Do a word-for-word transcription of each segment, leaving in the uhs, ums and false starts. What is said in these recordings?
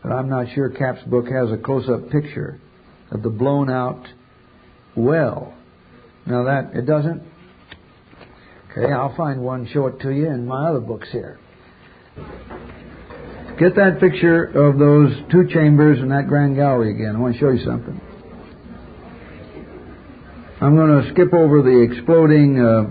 But I'm not sure Cap's book has a close-up picture of the blown-out well. Now that, it doesn't? Okay, I'll find one, show it to you in my other books here. Get that picture of those two chambers in that grand gallery again. I want to show you something. I'm going to skip over the exploding uh,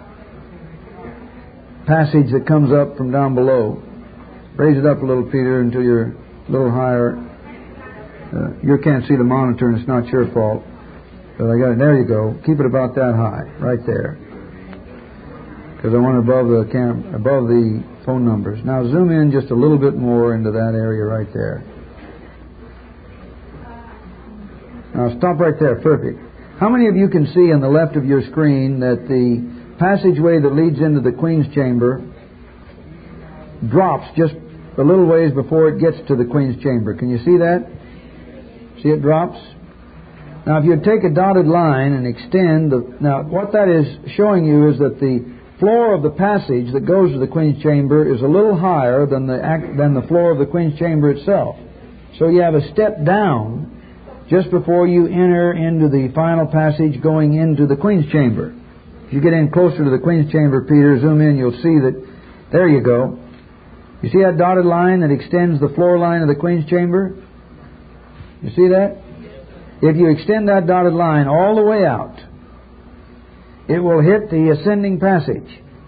passage that comes up from down below. Raise it up a little, Peter, until you're a little higher. Uh, you can't see the monitor, and it's not your fault. But I got it. There you go. Keep it about that high, right there. Because I want it above the cam, above the phone numbers. Now zoom in just a little bit more into that area right there. Now stop right there. Perfect. How many of you can see on the left of your screen that the passageway that leads into the Queen's Chamber drops just a little ways before it gets to the Queen's Chamber? Can you see that? See it drops? Now if you take a dotted line and extend the... Now what that is showing you is that the floor of the passage that goes to the Queen's Chamber is a little higher than the than the floor of the Queen's Chamber itself. So you have a step down just before you enter into the final passage going into the Queen's Chamber. If you get in closer to the Queen's Chamber, Peter, zoom in, you'll see that, there you go. You see that dotted line that extends the floor line of the Queen's Chamber? You see that? If you extend that dotted line all the way out, it will hit the ascending passage.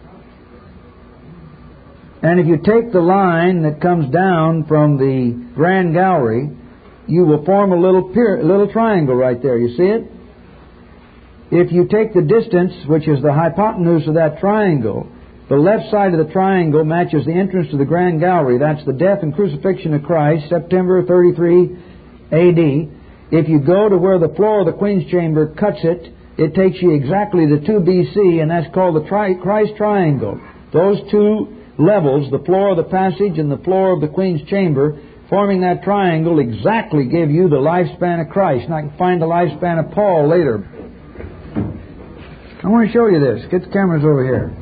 And if you take the line that comes down from the Grand Gallery, you will form a little pier, little triangle right there. You see it? If you take the distance, which is the hypotenuse of that triangle, the left side of the triangle matches the entrance to the Grand Gallery. That's the death and crucifixion of Christ, September thirty-three A D. If you go to where the floor of the Queen's Chamber cuts it, it takes you exactly to two B C, and that's called the tri- Christ Triangle. Those two levels, the floor of the passage and the floor of the Queen's Chamber, forming that triangle, exactly give you the lifespan of Christ. And I can find the lifespan of Paul later. I want to show you this. Get the cameras over here.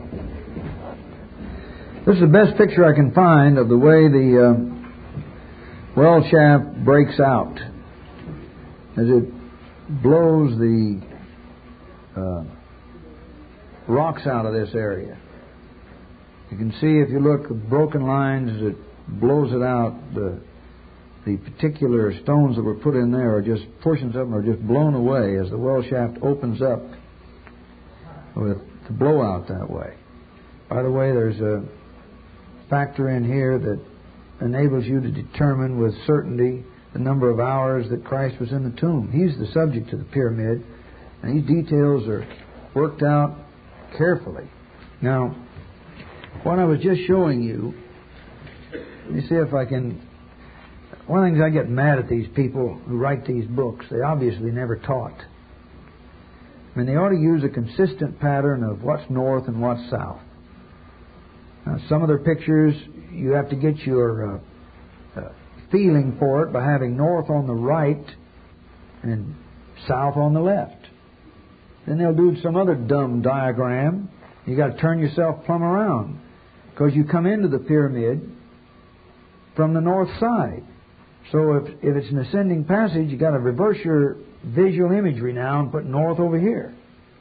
This is the best picture I can find of the way the uh, well shaft breaks out as it blows the Uh, rocks out of this area. You can see, if you look, the broken lines as it blows it out, the the particular stones that were put in there are just, portions of them are just blown away as the well shaft opens up with the blowout that way. By the way, there's a factor in here that enables you to determine with certainty the number of hours that Christ was in the tomb. He's the subject of the pyramid. And these details are worked out carefully. Now, what I was just showing you, let me see if I can... One of the things I get mad at these people who write these books, they obviously never taught. I mean, they ought to use a consistent pattern of what's north and what's south. Now, some of their pictures, you have to get your uh, uh, feeling for it by having north on the right and south on the left. Then they'll do some other dumb diagram. You got to turn yourself plumb around, because you come into the pyramid from the north side. So if if it's an ascending passage, you got to reverse your visual imagery now and put north over here,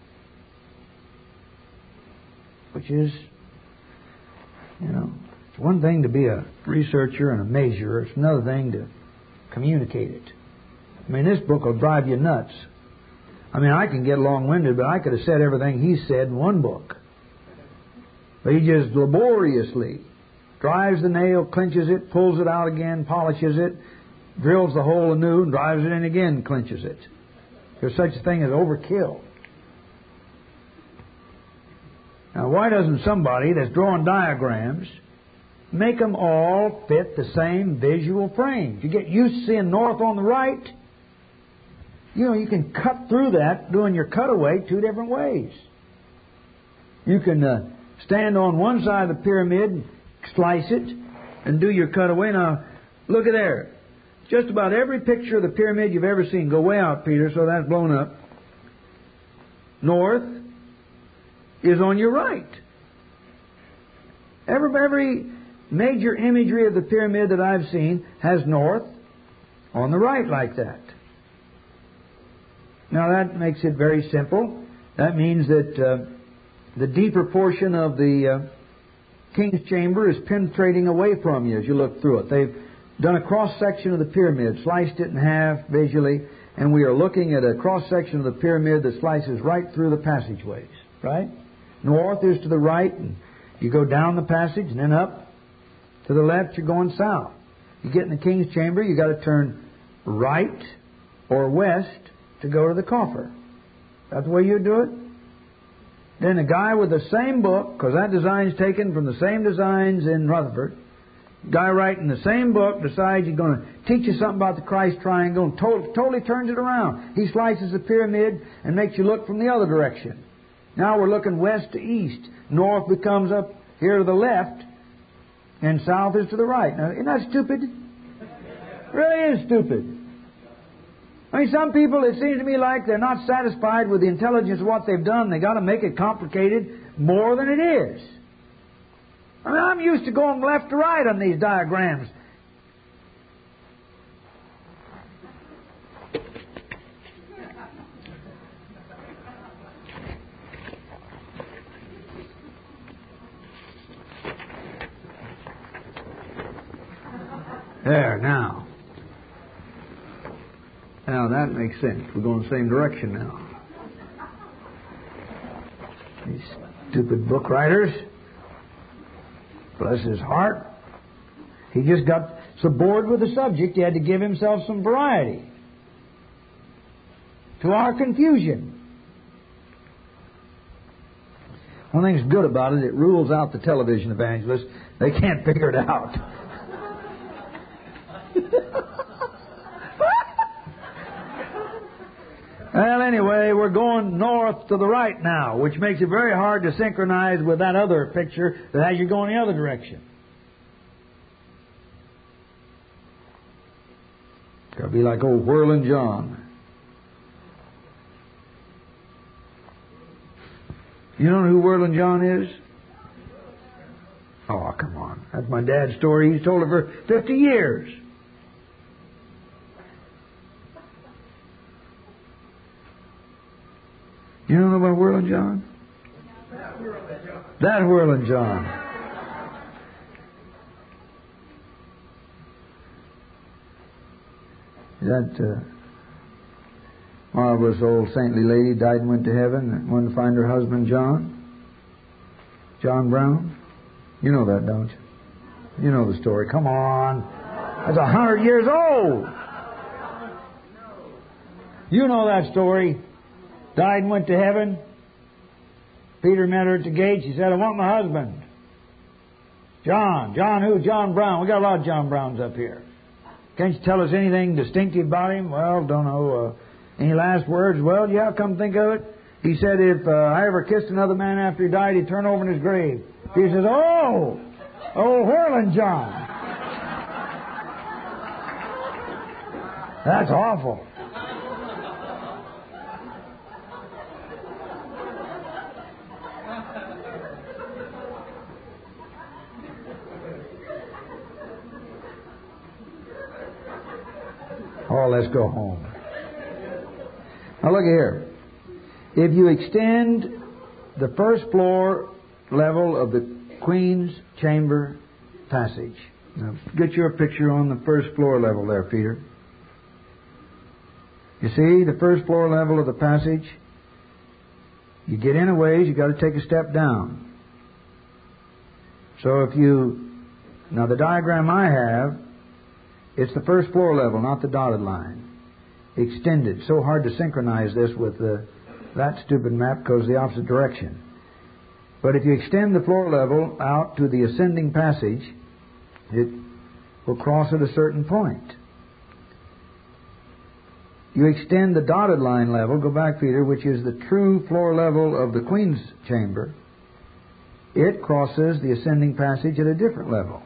which is, you know, it's one thing to be a researcher and a measurer. It's another thing to communicate it. I mean, this book will drive you nuts. I mean, I can get long-winded, but I could have said everything he said in one book. But he just laboriously drives the nail, clinches it, pulls it out again, polishes it, drills the hole anew, and drives it in again, clinches it. There's such a thing as overkill. Now, why doesn't somebody that's drawing diagrams make them all fit the same visual frame? If you get used to seeing north on the right, you know, you can cut through that doing your cutaway two different ways. You can uh, stand on one side of the pyramid, slice it, and do your cutaway. Now, look at there. Just about every picture of the pyramid you've ever seen, go way out, Peter, so that's blown up. North is on your right. Every, every major imagery of the pyramid that I've seen has north on the right like that. Now that makes it very simple. That means that uh, the deeper portion of the uh, king's chamber is penetrating away from you as you look through it. They've done a cross-section of the pyramid, sliced it in half visually, and we are looking at a cross-section of the pyramid that slices right through the passageways, right? North is to the right, and you go down the passage, and then up to the left, you're going south. You get in the king's chamber, you've got to turn right or west to go to the coffer. That's the way you do it? Then a guy with the same book, because that design's taken from the same designs in Rutherford, guy writing the same book decides he's going to teach you something about the Christ triangle and to- totally turns it around. He slices the pyramid and makes you look from the other direction. Now we're looking west to east. North becomes up here to the left, and south is to the right. Now, isn't that stupid? It really is stupid. I mean, some people, it seems to me like they're not satisfied with the intelligence of what they've done. They've got to make it complicated more than it is. I mean, I'm used to going left to right on these diagrams. There, now. Now that makes sense. We're going the same direction now. These stupid book writers. Bless his heart. He just got so bored with the subject, he had to give himself some variety. To our confusion. One thing's good about it, it rules out the television evangelists. They can't figure it out. Well, anyway, we're going north to the right now, which makes it very hard to synchronize with that other picture that has you going the other direction. It's got to be like old Whirling John. You know who Whirling John is? Oh, come on. That's my dad's story. He's told it for fifty years. You don't know about Whirling John? That Whirling John. That Whirling John. That uh, marvelous old saintly lady died and went to heaven and wanted to find her husband John. John Brown. You know that, don't you? You know the story. Come on. That's a hundred years old. You know that story. Died and went to heaven. Peter met her at the gate. She said, I want my husband. John. John who? John Brown. We got a lot of John Browns up here. Can't you tell us anything distinctive about him? Well, don't know. Uh, any last words? Well, yeah, come think of it. He said if uh, I ever kissed another man after he died, he'd turn over in his grave. He says, oh, oh, Whirling John. That's awful. Oh, let's go home. Now look here. If you extend the first floor level of the Queen's Chamber passage. Now get your picture on the first floor level there, Peter. You see, the first floor level of the passage, you get in a ways, you got to take a step down. So if you, now the diagram I have, it's the first floor level, not the dotted line. Extended. So hard to synchronize this with the, that stupid map because the opposite direction. But if you extend the floor level out to the ascending passage, it will cross at a certain point. You extend the dotted line level, go back, Peter, which is the true floor level of the Queen's Chamber. It crosses the ascending passage at a different level.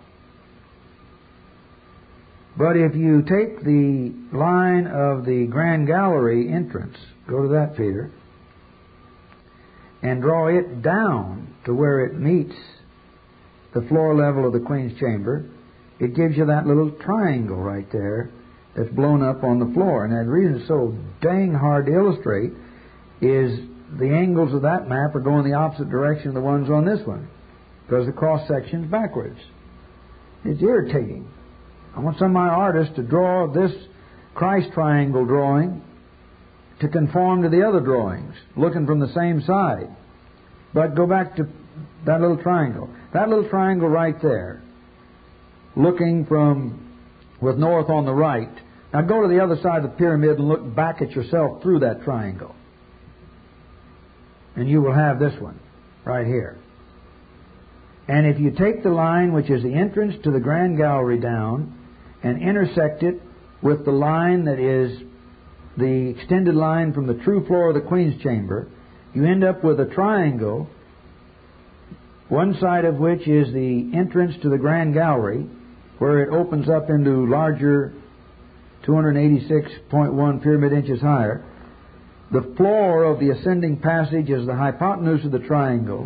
But if you take the line of the Grand Gallery entrance, go to that, Peter, and draw it down to where it meets the floor level of the Queen's chamber, it gives you that little triangle right there that's blown up on the floor. And the reason it's so dang hard to illustrate is the angles of that map are going the opposite direction of the ones on this one, because the cross-section's backwards. It's irritating. I want some of my artists to draw this Christ triangle drawing to conform to the other drawings, looking from the same side. But go back to that little triangle. That little triangle right there, looking from, with north on the right. Now go to the other side of the pyramid and look back at yourself through that triangle. And you will have this one right here. And if you take the line which is the entrance to the Grand Gallery down and intersect it with the line that is the extended line from the true floor of the Queen's chamber, you end up with a triangle, one side of which is the entrance to the Grand Gallery, where it opens up into larger two hundred eighty-six point one pyramid inches higher. The floor of the ascending passage is the hypotenuse of the triangle,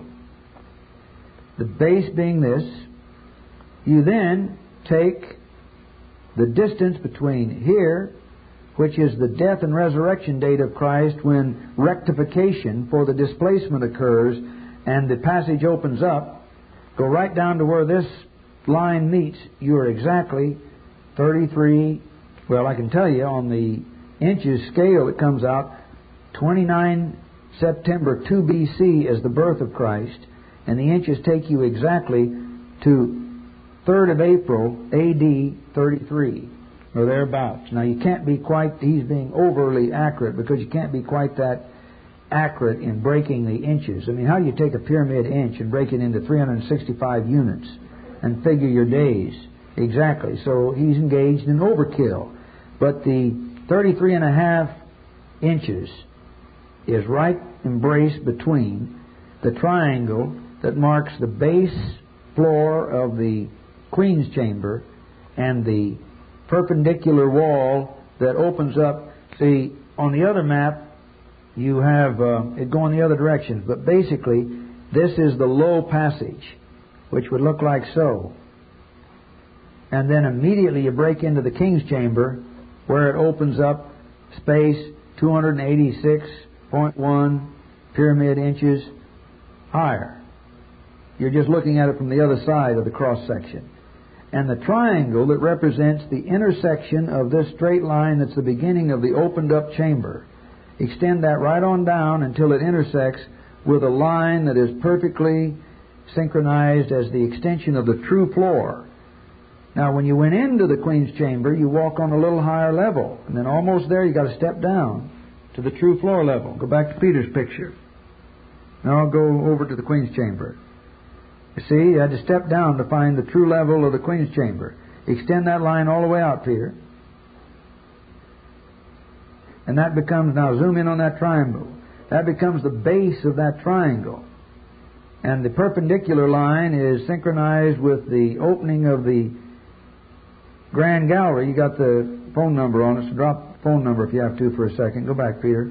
the base being this. You then take the distance between here, which is the death and resurrection date of Christ, when rectification for the displacement occurs and the passage opens up, go right down to where this line meets. You are exactly thirty-three, well, I can tell you on the inches scale it comes out, twenty-nine September two B C is the birth of Christ, and the inches take you exactly to third of April A D thirty-three, or thereabouts. Now you can't be quite, he's being overly accurate, because you can't be quite that accurate in breaking the inches. I mean, how do you take a pyramid inch and break it into three hundred sixty-five units and figure your days? Exactly. So he's engaged in overkill. But the thirty-three and a half inches is right embraced between the triangle that marks the base floor of the Queen's chamber and the perpendicular wall that opens up. See, on the other map, you have uh, it going the other direction. But basically, this is the low passage, which would look like so. And then immediately you break into the King's chamber, where it opens up space two hundred eighty-six point one pyramid inches higher. You're just looking at it from the other side of the cross section. And the triangle that represents the intersection of this straight line that's the beginning of the opened up chamber, extend that right on down until it intersects with a line that is perfectly synchronized as the extension of the true floor. Now, when you went into the Queen's chamber, you walk on a little higher level, and then almost there you got to step down to the true floor level. Go back to Peter's picture. Now I'll go over to the Queen's chamber. You see, you had to step down to find the true level of the Queen's chamber. Extend that line all the way out, Peter. And that becomes, now zoom in on that triangle. That becomes the base of that triangle. And the perpendicular line is synchronized with the opening of the Grand Gallery. You got the phone number on it, so drop the phone number if you have to for a second. Go back, Peter.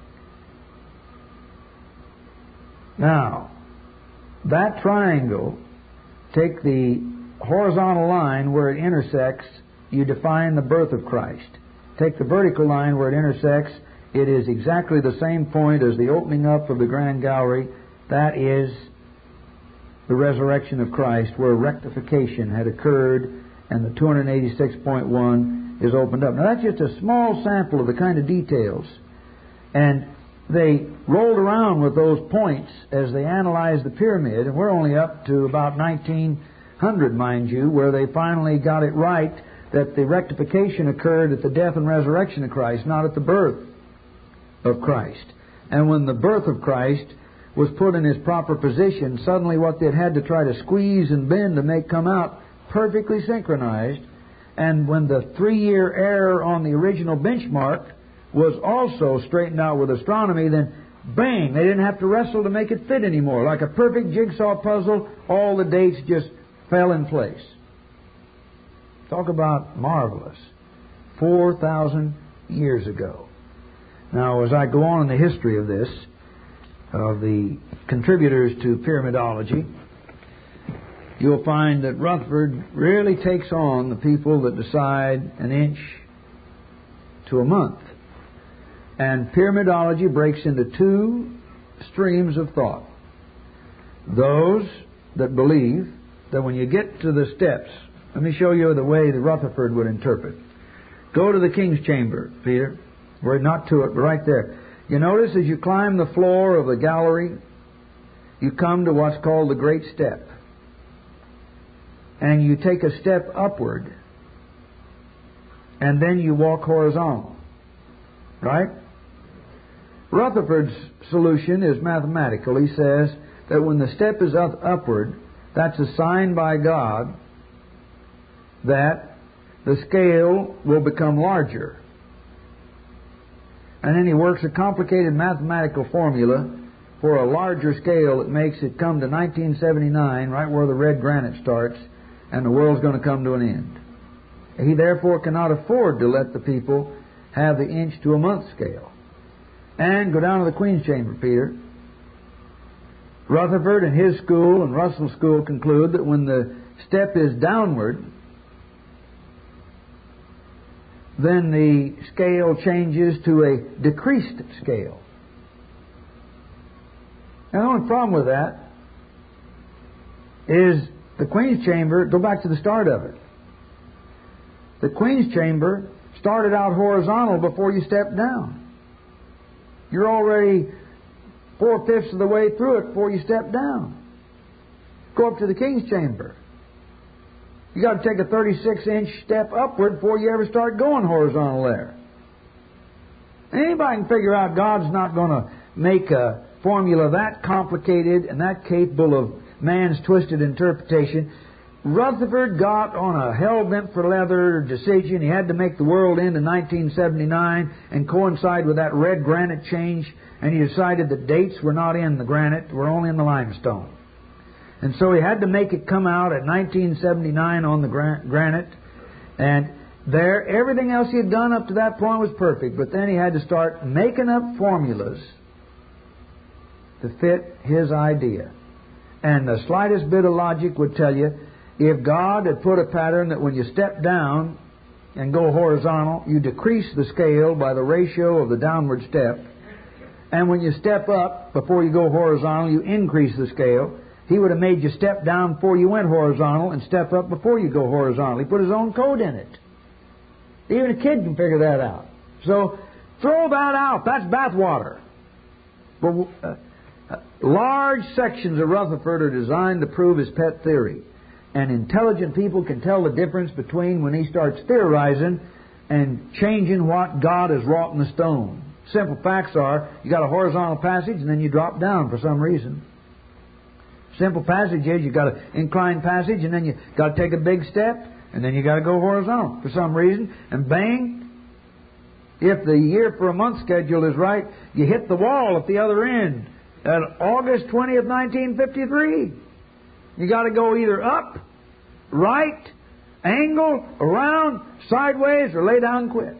Now, that triangle, take the horizontal line where it intersects, you define the birth of Christ. Take the vertical line where it intersects, it is exactly the same point as the opening up of the Grand Gallery. That is the resurrection of Christ, where rectification had occurred and the two hundred eighty-six point one is opened up. Now that's just a small sample of the kind of details. And they rolled around with those points as they analyzed the pyramid, and we're only up to about nineteen hundred, mind you, where they finally got it right that the rectification occurred at the death and resurrection of Christ, not at the birth of Christ. And when the birth of Christ was put in his proper position, suddenly what they'd had to try to squeeze and bend to make come out perfectly synchronized. And when the three-year error on the original benchmark was also straightened out with astronomy, then bang, they didn't have to wrestle to make it fit anymore. Like a perfect jigsaw puzzle, all the dates just fell in place. Talk about marvelous. four thousand years ago. Now, as I go on in the history of this, of the contributors to pyramidology, you'll find that Rutherford really takes on the people that decide an inch to a month. And pyramidology breaks into two streams of thought. Those that believe that when you get to the steps, let me show you the way that Rutherford would interpret. Go to the King's Chamber, Peter. We're not to it, but right there. You notice as you climb the floor of the gallery, you come to what's called the Great Step. And you take a step upward, and then you walk horizontal. Right? Rutherford's solution is mathematical. He says that when the step is up upward, that's a sign by God that the scale will become larger. And then he works a complicated mathematical formula for a larger scale that makes it come to nineteen seventy-nine, right where the red granite starts, and the world's going to come to an end. He therefore cannot afford to let the people have the inch to a month scale. And go down to the Queen's Chamber, Peter. Rutherford and his school and Russell's school conclude that when the step is downward, then the scale changes to a decreased scale. Now, the only problem with that is the Queen's Chamber, go back to the start of it. The Queen's Chamber started out horizontal before you stepped down. You're already four-fifths of the way through it before you step down. Go up to the King's Chamber. You got to take a thirty-six inch step upward before you ever start going horizontal there. Anybody can figure out God's not going to make a formula that complicated and that capable of man's twisted interpretation. Rutherford got on a hell-bent-for-leather decision. He had to make the world end in nineteen seventy-nine and coincide with that red granite change, and he decided the dates were not in the granite, were only in the limestone. And so he had to make it come out at nineteen seventy-nine on the gran- granite, and there, everything else he had done up to that point was perfect, but then he had to start making up formulas to fit his idea. And the slightest bit of logic would tell you, if God had put a pattern that when you step down and go horizontal, you decrease the scale by the ratio of the downward step, and when you step up before you go horizontal, you increase the scale, He would have made you step down before you went horizontal and step up before you go horizontal. He put His own code in it. Even a kid can figure that out. So throw that out. That's bathwater. But uh, uh, large sections of Rutherford are designed to prove his pet theory. And intelligent people can tell the difference between when he starts theorizing and changing what God has wrought in the stone. Simple facts are, you got a horizontal passage and then you drop down for some reason. Simple passage is, you got an inclined passage and then you got to take a big step and then you got to go horizontal for some reason. And bang, if the year for a month schedule is right, you hit the wall at the other end at August twentieth, nineteen fifty-three. You got to go either up, right, angle, around, sideways, or lay down and quit.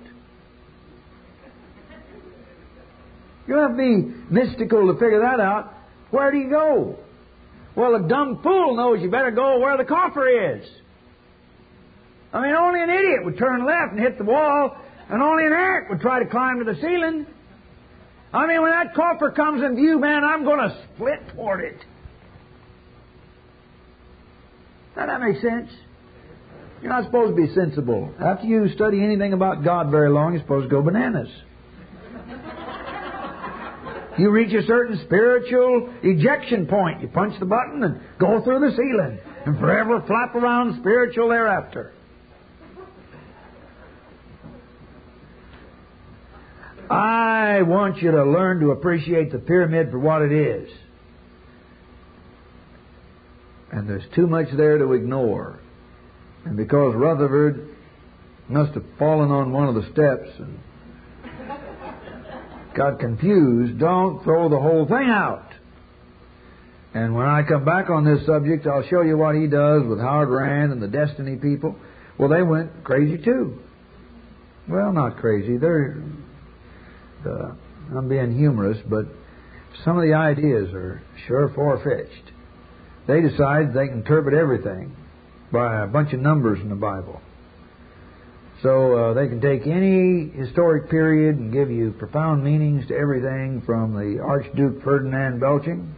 You don't have to be mystical to figure that out. Where do you go? Well, a dumb fool knows you better go where the coffer is. I mean, only an idiot would turn left and hit the wall, and only an ant would try to climb to the ceiling. I mean, when that coffer comes in view, man, I'm going to split toward it. Does that make sense? You're not supposed to be sensible. After you study anything about God very long, you're supposed to go bananas. You reach a certain spiritual ejection point. You punch the button and go through the ceiling and forever flap around spiritual thereafter. I want you to learn to appreciate the pyramid for what it is. And there's too much there to ignore. And because Rutherford must have fallen on one of the steps and got confused, don't throw the whole thing out. And when I come back on this subject, I'll show you what he does with Howard Rand and the Destiny people. Well, they went crazy too. Well, not crazy. They're, uh, I'm being humorous, but some of the ideas are sure far-fetched. They decide they can interpret everything by a bunch of numbers in the Bible. So uh, they can take any historic period and give you profound meanings to everything from the Archduke Ferdinand belching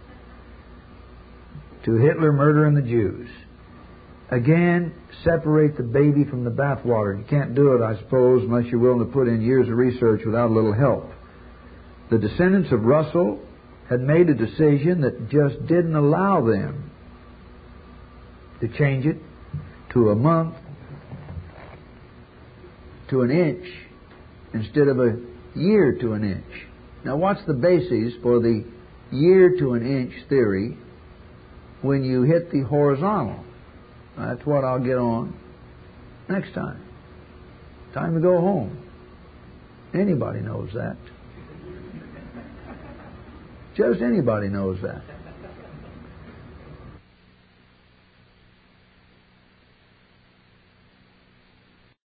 to Hitler murdering the Jews. Again, separate the baby from the bathwater. You can't do it, I suppose, unless you're willing to put in years of research without a little help. The descendants of Russell had made a decision that just didn't allow them to change it to a month, to an inch, instead of a year to an inch. Now, what's the basis for the year to an inch theory when you hit the horizontal? That's what I'll get on next time. Time to go home. Anybody knows that. Just anybody knows that.